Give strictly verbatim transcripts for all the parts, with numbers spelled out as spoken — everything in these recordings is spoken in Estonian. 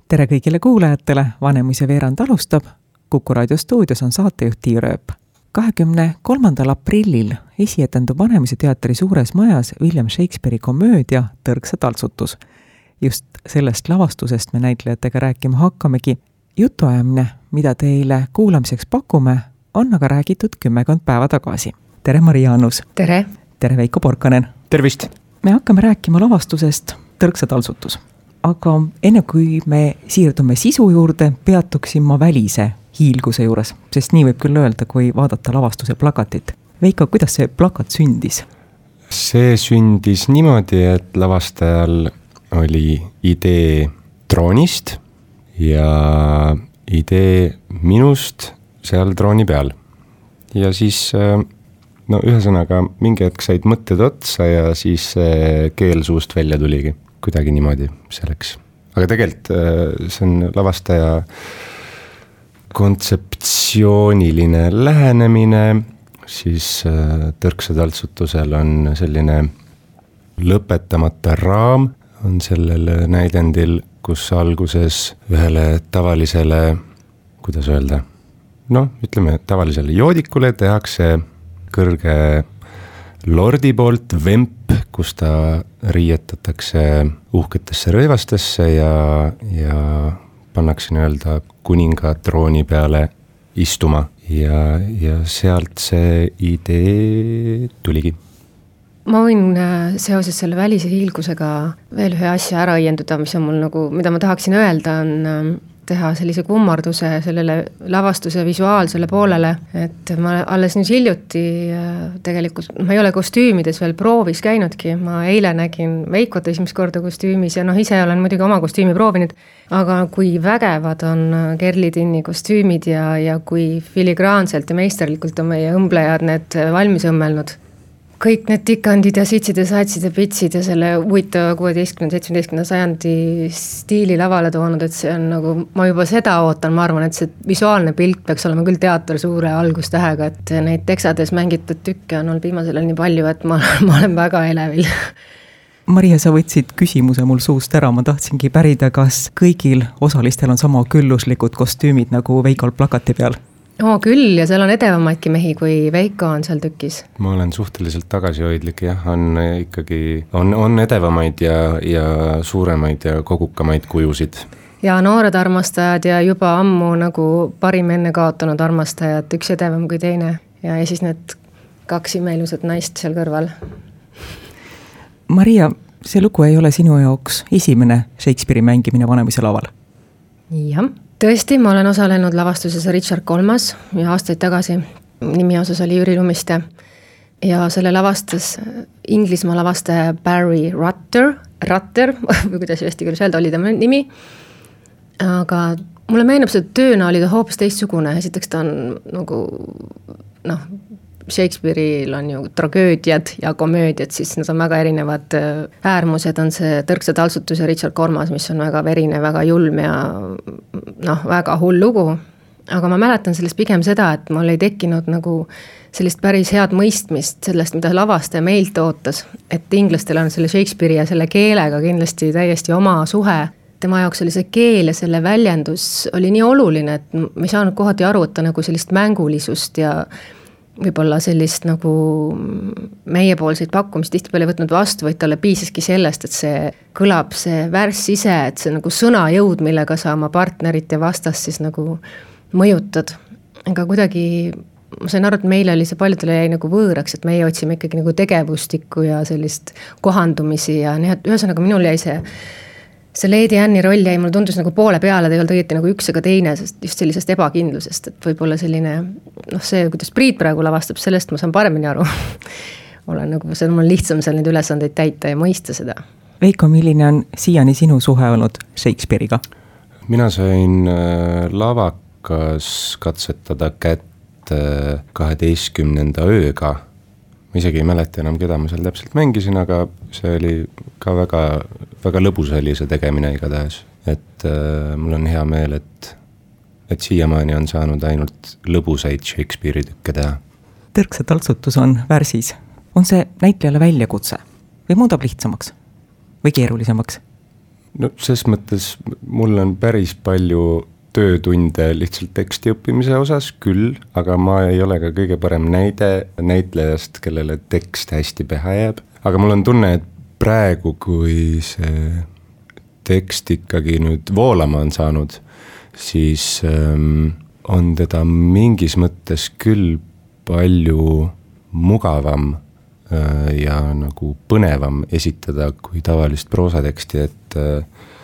tere kõigile kuulajatele, Vanemuise veerand alustab. Kuku raadio stuudios on saatejuht Tiia Rööp. kahekümne kolmandal aprillil esietendub Vanemuise teatri suures majas William Shakespeare'i komöödia Tõrksa taltsutus. Just sellest lavastusest me näitlejatega rääkima hakkamegi. Jutuajamine, mida teile kuulamiseks pakume, on aga räägitud kümmekond päeva tagasi. Tere Maria Annus! Tere! Tere Veiko Porkanen! Tervist! Me hakkame rääkima lavastusest Tõrksa taltsutus. Aga enne kui me siirdume sisu juurde, peatuksin ma välise hiilguse juures, sest nii võib küll öelda, kui vaadata lavastuse plakatit. Veiko, kuidas see plakat sündis? See sündis niimoodi, et lavastajal oli idee droonist ja idee minust seal drooni peal. Ja siis, no ühesõnaga, mingi hetk said mõtted otsa ja siis keel suust välja tuligi. Kuidagi niimoodi selleks. Aga tegelikult see on lavastaja kontseptsiooniline lähenemine, siis Tõrksa taltsutusel on selline lõpetamata raam, on sellel näidendil, kus alguses ühele tavalisele, kuidas öelda, noh, ütleme tavalisele joodikule tehakse kõrge lordi poolt vemp, kus ta riietatakse uhketesse rõivastesse ja, ja pannakse nii-öelda kuninga trooni peale istuma. Ja, ja sealt see idee tuligi. Ma võin seoses selle välise hiilgusega veel ühe asja ära õienduda, mis on mul nagu, mida ma tahaksin öelda, on teha sellise kummarduse sellele lavastuse visuaalsele poolele, et ma alles nüüd hiljuti tegelikult, ma ei ole kostüümides veel proovis käinudki, ma eile nägin Veikot esimest korda kostüümis ja noh, ise olen muidugi oma kostüümi proovinud, aga kui vägevad on Kerli-Tinni kostüümid ja, ja kui filigraanselt ja meisterlikult on meie õmblejad need valmis õmmelnud. Kõik need tikandid ja sitsid ja satsid ja pitsid ja selle huvitava kuueteistkümnenda seitsmeteistkümnenda sajandi stiili lavale toonud, et see on nagu, ma juba seda ootan, ma arvan, et see visuaalne pilt peaks olema küll teater suure algustähega, et neid teksades mängitud tükke on olnud viimasel nii palju, et ma, ma olen väga elevil. Maria, sa võtsid küsimuse mul suust ära, ma tahtsingi pärida, kas kõigil osalistel on sama külluslikud kostüümid nagu Veikol plakati peal? Oo küll, ja seal on edevamaidki mehi, kui Veiko on seal tükis. Ma olen suhteliselt tagasihoidlik, jah, on ikkagi, on, on edevamaid ja, ja suuremaid ja kogukamaid kujusid. Ja noored armastajad ja juba ammu nagu parim enne kaotanud armastajad, üks edevam kui teine. Ja, ja siis need kaks imeilused naist seal kõrval. Maria, see lugu ei ole sinu jaoks esimene Shakespeare'i mängimine Vanemuise laval? Jah. Tõesti, ma olen osalenud lavastuses Richard kolmas ja aastaid tagasi. Nimi osas oli Jüri Lumiste. Ja selle lavastas Inglismaa lavastaja Barry Rutter, Rutter, või kuidas eesti keeles öelda, oli tema nimi. Aga mulle meenub see tööna oli ta hoopis teistsugune. Esiteks ta on nagu, noh, Shakespeare'il on ju tragöödiad ja komöödiad, siis need on väga erinevad äärmused, on see Tõrksa taltsutus ja Richard kolmas, mis on väga verine, väga julm ja noh, väga hull lugu. Aga ma mäletan sellest pigem seda, et mul ei tekkinud nagu sellist päris head mõistmist sellest, mida lavastaja meilt ootas. Et inglastel on selle Shakespeare'i ja selle keelega kindlasti täiesti oma suhe. Tema jaoks oli see keel ja selle väljendus oli nii oluline, et ma ei saanud kohati aru, et ta nagu sellist mängulisust ja võib-olla sellist nagu meiepoolseid pakkumist tihti peale võtnud vastu, vaid talle piisaski sellest, et see kõlab see värss ise, et see nagu sõnajõud, millega sa oma partnerit ja vastast siis nagu mõjutad. Aga kuidagi, ma sain aru, et meile oli see paljudele jäi nagu võõraks, et meie otsime ikkagi nagu tegevustikku ja sellist kohandumisi ja nii, et ühesõnaga minul jäi see See Lady Anne'i roll jäi, mulle tundus nagu poole peale, ta ei olnud õieti nagu üks ega teine, sest just sellisest ebakindlusest, et võib-olla selline, noh see, kuidas Priit praegu lavastab, sellest ma saan paremini aru. Olen nagu, see on mul lihtsam seal neid ülesandeid täita ja mõista seda. Veiko, milline on siiani sinu suhe olnud Shakespeare'iga? Mina sain lavakas katsetada kätt kaheteistkümnenda ööga. Ma isegi ei mäleta enam, keda ma seal täpselt mängisin, aga see oli ka väga, väga lõbus oli see tegemine igatahes. Et äh, mul on hea meel, et, et siiamaani on saanud ainult lõbusaid Shakespeare'i tükke teha. Tõrksa taltsutus on värsis. On see näitlejale väljakutse või muudab lihtsamaks või keerulisemaks? no ses mõttes mul on päris palju töötunde lihtsalt teksti õppimise osas küll, aga ma ei ole ka kõige parem näide näitlejast, kellele tekst hästi pähe jääb. Aga mul on tunne, et praegu, kui see tekst ikkagi nüüd voolama on saanud, siis ähm, on teda mingis mõttes küll palju mugavam äh, ja nagu põnevam esitada kui tavalist proosateksti, et äh,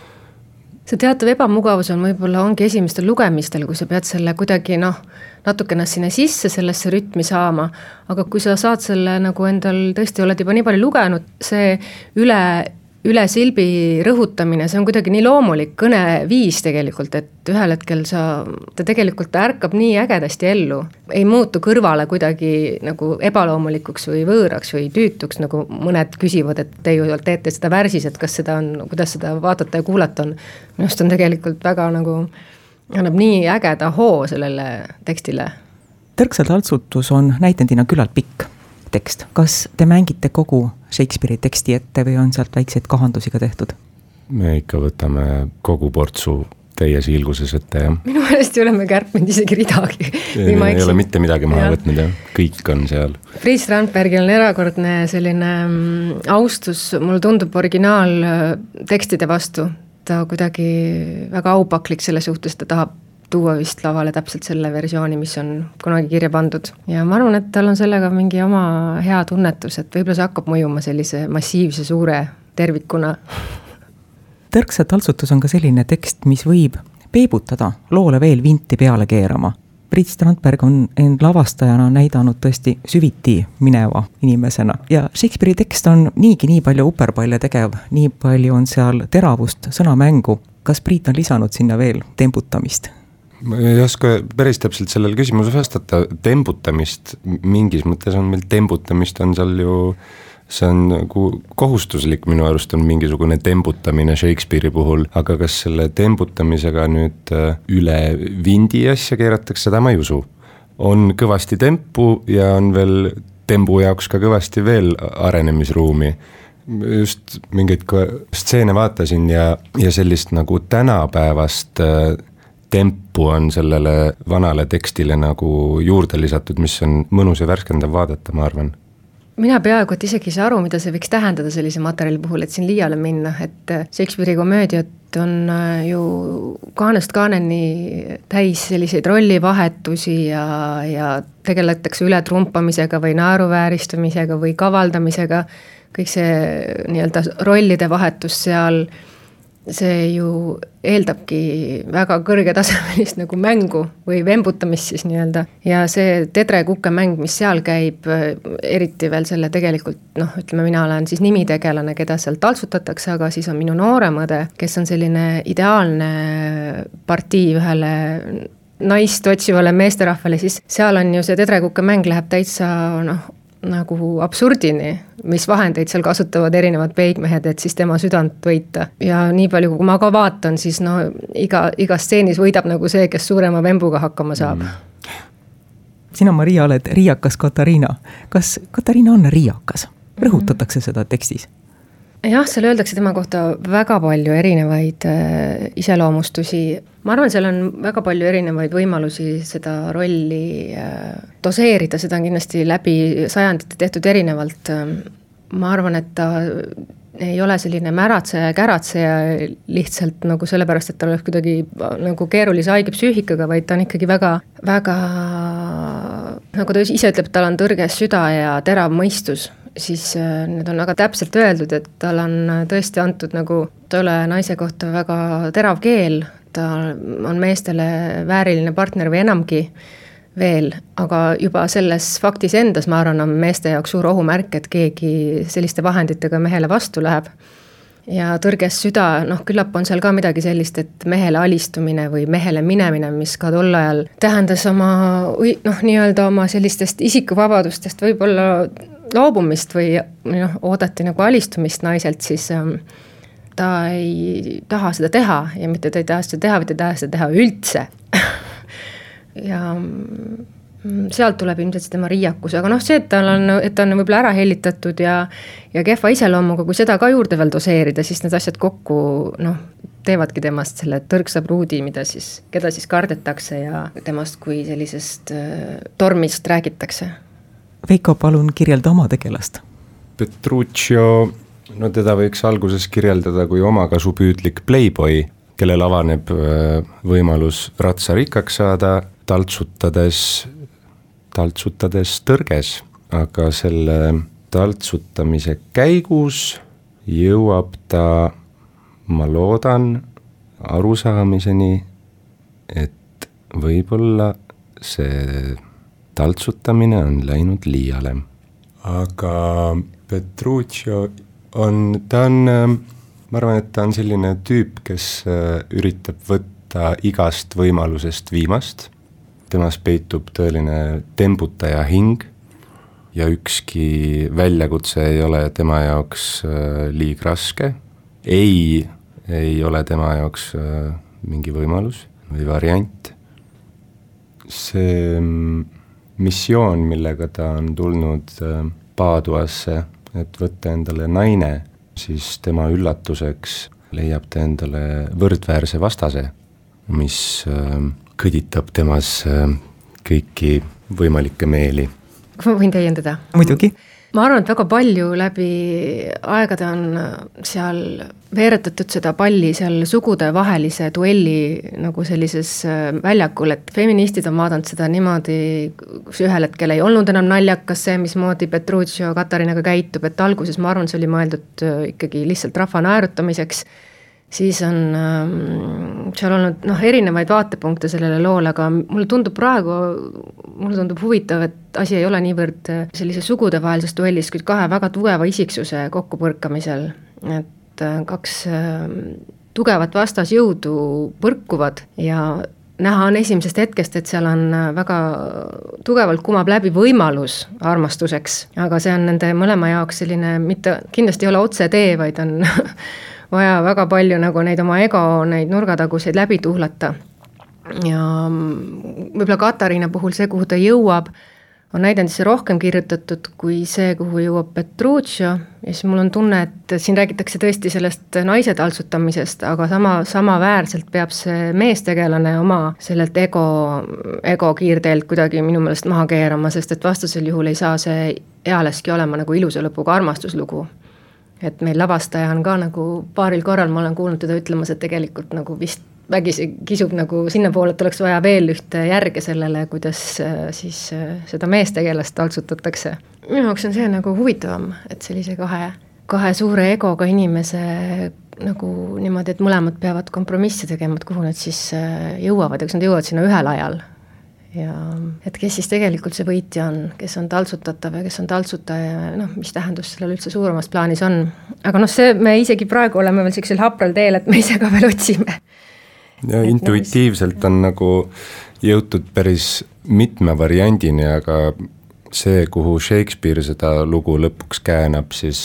see teatav ebamugavus on võib-olla ongi esimestel lugemistel, kui sa pead selle kuidagi noh, natukene sinna sisse sellesse rütmi saama, aga kui sa saad selle nagu endal tõesti oled juba nii palju lugenud, see üle, üle silbi rõhutamine, see on kuidagi nii loomulik kõneviis tegelikult, et ühel hetkel sa, ta tegelikult ärkab nii ägedasti ellu, ei muutu kõrvale kuidagi nagu ebaloomulikuks või võõraks või tüütuks, nagu mõned küsivad, et te ju teete seda värsis, et kas seda on, kuidas seda vaadata ja kuulata on. Minust on tegelikult väga nagu, annab nii ägeda hoo sellele tekstile. Tõrksa taltsutus on näitendina küllalt pikk tekst. Kas te mängite kogu Shakespeare'i teksti ette või on sealt väikseid kahandusi ka tehtud? Me ikka võtame kogu portsu täies ilguses ette, jah. Minu meelest ei ole me kärpinud isegi ridagi. Ei, ei ole mitte midagi maha ja. võtnud, jah. Kõik on seal. Fritz Strandbergil on erakordne selline austus, mulle tundub originaal tekstide vastu. Ta kuidagi väga aupaklik selle suhtes, ta tahab tuua vist lavale täpselt selle versiooni, mis on kunagi kirja pandud. Ja ma arvan, et tal on sellega mingi oma hea tunnetus, et võib-olla see hakkab mõjuma sellise massiivse suure tervikuna. Tõrksa taltsutus on ka selline tekst, mis võib peebutada loole veel vinti peale keerama. Fritz Strandberg on end lavastajana näidanud tõesti süviti mineva inimesena. Ja Shakespeare'i tekst on niigi nii palju uperpalle tegev, nii palju on seal teravust, sõnamängu. Kas Priit on lisanud sinna veel tembutamist? Ma ei oska päris täpselt sellele küsimuse vastata. Tembutamist mingis mõttes on meil tembutamist, on seal ju, see on nagu kohustuslik, minu arust on mingisugune tembutamine Shakespeare'i puhul, aga kas selle tembutamisega nüüd üle vindi asja keeratakse, seda ma ei usu. On kõvasti tempu ja on veel tembu jaoks ka kõvasti veel arenemisruumi. Just mingeid stseene vaatasin ja, ja sellist nagu tänapäevast tempu on sellele vanale tekstile nagu juurde lisatud, mis on mõnus ja värskendav vaadata, ma arvan. Mina peaaegu, et isegi ei saa aru, mida see võiks tähendada sellise materjali puhul, et siin liiale minna, et Shakespeare'i komöödiat on ju kaanest kaaneni täis selliseid rollivahetusi ja, ja tegeletakse ületrumpamisega või naeruvääristamisega või kavaldamisega, kõik see nii-öelda rollide vahetus seal, see ju eeldabki väga kõrgetasemelist nagu mängu või vembutamist siis nii-öelda. Ja see tedre-kukke mäng, mis seal käib, eriti veel selle tegelikult, noh, ütleme, mina olen siis nimitegelane, keda seal taltsutatakse, aga siis on minu noorem õde, kes on selline ideaalne partii ühele naist otsivale meesterahvale, siis seal on ju see tedre-kukke mäng läheb täitsa, noh, nagu absurdini, mis vahendeid seal kasutavad erinevad peigmehed, et siis tema südant võita. Ja nii palju, kui ma ka vaatan, siis no iga, iga stseenis võidab nagu see, kes suurema vembuga hakkama saab. Mm. Sina, Maria, oled riiakas Katariina. Kas Katariina on riiakas? Rõhutatakse seda tekstis? Jah, seal öeldakse tema kohta väga palju erinevaid äh, iseloomustusi. Ma arvan, seal on väga palju erinevaid võimalusi seda rolli äh, doseerida, seda on kindlasti läbi sajandite tehtud erinevalt. Ma arvan, et ta ei ole selline märatseja ja käratseja lihtsalt nagu sellepärast, et ta oleks kuidagi nagu keerulise haige psüühikaga, vaid ta on ikkagi väga, väga, nagu ta ise ütleb, tal on tõrges süda ja terav mõistus, siis need on väga täpselt öeldud, et tal on tõesti antud nagu tolle naise kohta väga terav keel, ta on meestele vääriline partner või enamgi veel, aga juba selles faktis endas, ma arvan, on meeste jaoks suur ohumärk, et keegi selliste vahenditega mehele vastu läheb. Ja tõrges süda, noh, küllap on seal ka midagi sellist, et mehele alistumine või mehele minemine, mis ka tol ajal tähendas oma, noh, nii-öelda oma sellistest isikuvabadustest võib-olla loobumist või noh, oodati nagu alistumist naiselt, siis ähm, ta ei taha seda teha ja mitte ta ei taha seda teha, või ta ei taha seda teha üldse. Ja sealt tuleb ilmselt tema riiakus, aga noh, see, et ta on, et ta on võib-olla ära hellitatud ja, ja kehva iseloomuga, kui seda ka juurde veel doseerida, siis need asjad kokku noh, teevadki temast selle tõrksa pruudi, mida siis, keda siis kardetakse ja temast kui sellisest äh, tormist räägitakse. Veiko, palun kirjelda oma tegelast. Petruccio, no teda võiks alguses kirjeldada kui omakasupüüdlik playboy, kellel avaneb võimalus ratsa rikkaks saada, taltsutades, taltsutades tõrges, aga selle taltsutamise käigus jõuab ta, ma loodan, arusaamiseni, et võib-olla see taltsutamine on läinud liiale. Aga Petruccio on, ta on, ma arvan, et ta on selline tüüp, kes üritab võtta igast võimalusest viimast. Temas peitub tõeline tembutaja hing ja ükski väljakutse ei ole tema jaoks liig raske. Ei, ei ole tema jaoks mingi võimalus või variant. See missioon, millega ta on tulnud Paaduasse, et võtta endale naine, siis tema üllatuseks leiab ta endale võrdväärse vastase, mis kõditab temas kõiki võimalikke meeli. Kas ma võin täiendada? Muidugi. Ma arvan, et väga palju läbi aegade on seal veeretatud seda palli seal sugude vahelise duelli nagu sellises väljakul, et feministid on vaadanud seda niimoodi, kus ühel hetkel ei olnud enam naljakas see, mismoodi Petruccio Katarinaga käitub, et alguses ma arvan, see oli mõeldud ikkagi lihtsalt rahva naerutamiseks, siis on ähm, seal olnud noh, erinevaid vaatepunkte sellele loole, aga mulle tundub praegu, mulle tundub huvitav, et asi ei ole niivõrd sellise sugude vahelises duellis, kuid kahe väga tugeva isiksuse kokkupõrkamisel, et kaks äh, tugevat vastasjõudu põrkuvad ja näha on esimesest hetkest, et seal on väga tugevalt kumab läbi võimalus armastuseks, aga see on nende mõlema jaoks selline, mitte kindlasti ei ole otse tee, vaid on vaja väga palju nagu neid oma ego, neid nurgataguseid läbi tuhlata. Ja võib-olla Katariina puhul see, kuhu ta jõuab, on näidendisse rohkem kirjutatud kui see, kuhu jõuab Petruccio. Ja siis mul on tunne, et siin räägitakse tõesti sellest naise taltsutamisest, aga sama, sama väärselt peab see meestegelane oma sellelt ego, ego kiirteelt kuidagi minu meelest maha keerama, sest et vastasel juhul ei saa see ealeski olema nagu ilusa lõpuga armastuslugu. Et meil lavastaja on ka nagu paaril korral, ma olen kuulnud teda ütlemas, et tegelikult nagu vist vägisi kisub nagu sinna poole, et oleks vaja veel ühte järge sellele, kuidas siis seda meestegelast taltsutatakse. Minu jaoks on see nagu huvitavam, et sellise kahe, kahe suure egoga inimese nagu niimoodi, et mõlemad peavad kompromissi tegema, et kuhu nad siis jõuavad ja kas nad jõuavad sinna ühel ajal. Ja et kes siis tegelikult see võitja on, kes on taltsutatav ja kes on taltsutaja ja noh, mis tähendus sellel üldse suuremas plaanis on. Aga noh, see me isegi praegu oleme veel siuksel hapral teel, et me ise ka veel otsime. Ja et intuitiivselt on nagu jõutud päris mitme variandini, aga see, kuhu Shakespeare seda lugu lõpuks käänab, siis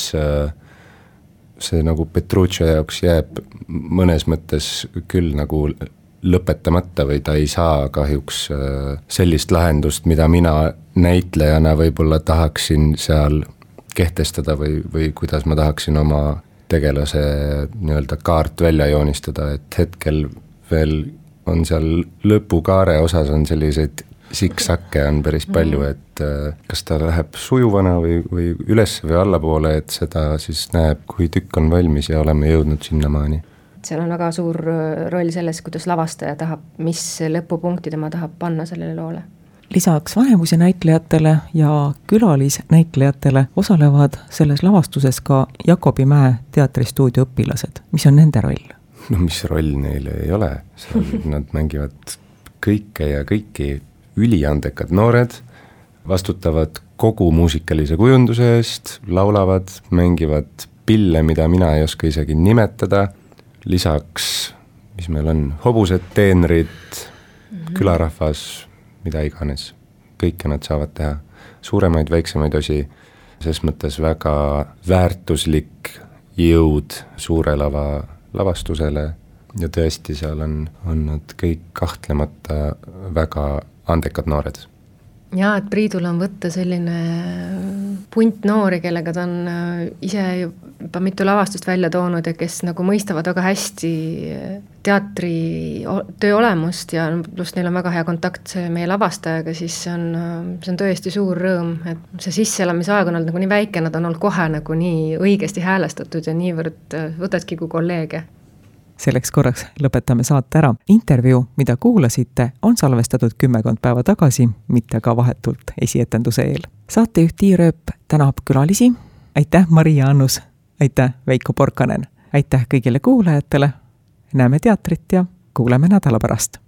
see nagu Petruccio jaoks jääb mõnes mõttes küll nagu lõpetamata või ta ei saa kahjuks sellist lahendust, mida mina näitlejana võib-olla tahaksin seal kehtestada või, või kuidas ma tahaksin oma tegelase nii-öelda kaart välja joonistada, et hetkel veel on seal lõpukaare osas on selliseid siksakke on päris palju, et kas ta läheb sujuvana või, või üles või allapoole, et seda siis näeb, kui tükk on valmis ja oleme jõudnud sinnamaani. Seal on väga suur roll selles, kuidas lavastaja tahab, mis lõpupunkti tema tahab panna sellele loole. Lisaks Vanemuise näitlejatele ja külalisnäitlejatele osalevad selles lavastuses ka Jakobimäe teatristuudio õpilased. Mis on nende roll? No mis roll neile ei ole. Nad mängivad kõike ja kõiki üliandekad noored, vastutavad kogu muusikalise kujunduse eest, laulavad, mängivad pille, mida mina ei oska isegi nimetada. Lisaks, mis meil on, hobused, teenrid, mm-hmm. külarahvas, mida iganes. Kõike nad saavad teha. Suuremaid, väiksemaid osi, ses mõttes väga väärtuslik jõud suure lava lavastusele ja tõesti seal on, on nad kõik kahtlemata väga andekad noored. jaa, et Priidul on võtta selline punt noori, kellega ta on ise juba mitu lavastust välja toonud ja kes nagu mõistavad väga hästi teatri töö olemust ja pluss neil on väga hea kontakt meie lavastajaga, siis see on, see on tõesti suur rõõm, et see sisseelamisaeg on olnud nagu nii väike, nad on olnud kohe nagu nii õigesti häälestatud ja niivõrd võtadki kui kolleege. Selleks korraks lõpetame saate ära. Intervjuu, mida kuulasite, on salvestatud kümmekond päeva tagasi, mitte ka vahetult esietenduse eel. Saatejuht Tiirööp tänab külalisi. Aitäh, Maria Annus. Aitäh, Veiko Porkanen. Aitäh kõigile kuulajatele. Näeme teatrit ja kuuleme nädala pärast.